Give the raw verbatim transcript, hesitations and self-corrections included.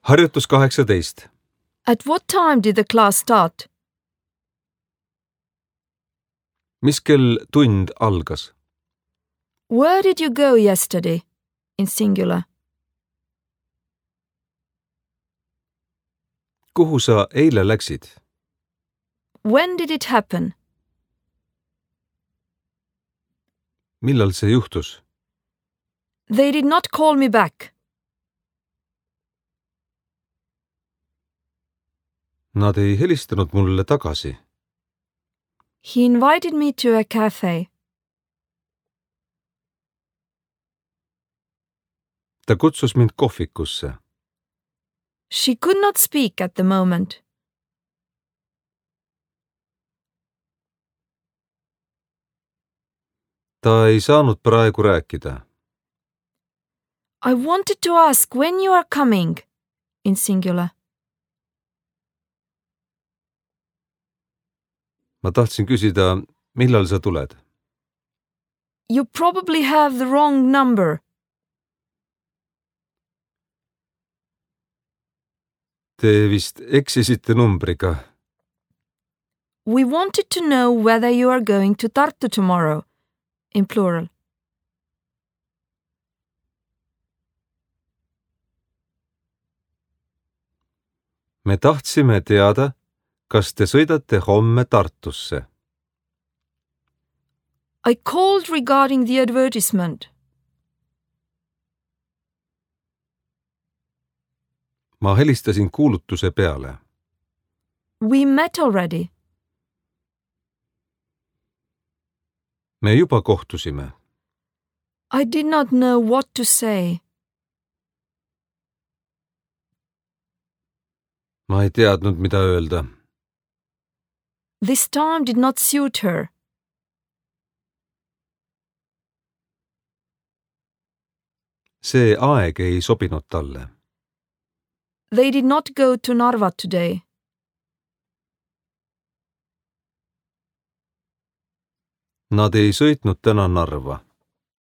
Harjutus kaheksateist. At what time did the class start? Mis kell tund algas? Where did you go yesterday? In singular. Kuhu sa eile läksid? When did it happen? Millal see juhtus? They did not call me back. Nad ei helistanud mulle tagasi. He invited me to a cafe. Ta kutsus mind kohvikusse. She could not speak at the moment. Ta ei saanud praegu rääkida. I wanted to ask when you are coming. In singular. Ma tahtsin küsida, millal sa tuled? You probably have the wrong number. Te vist eksisite numbriga. We wanted to know whether you are going to Tartu tomorrow. In plural. Me tahtsime teada, kas te sõidate homme Tartusse. I called regarding the advertisement. Ma helistasin kuulutuse peale. We met already. Me juba kohtusime. I did not know what to say. Ma ei teadnud, mida öelda. This time did not suit her. See aeg ei sobinud talle. They did not go to Narva today. Nad ei sõitnud täna Narva.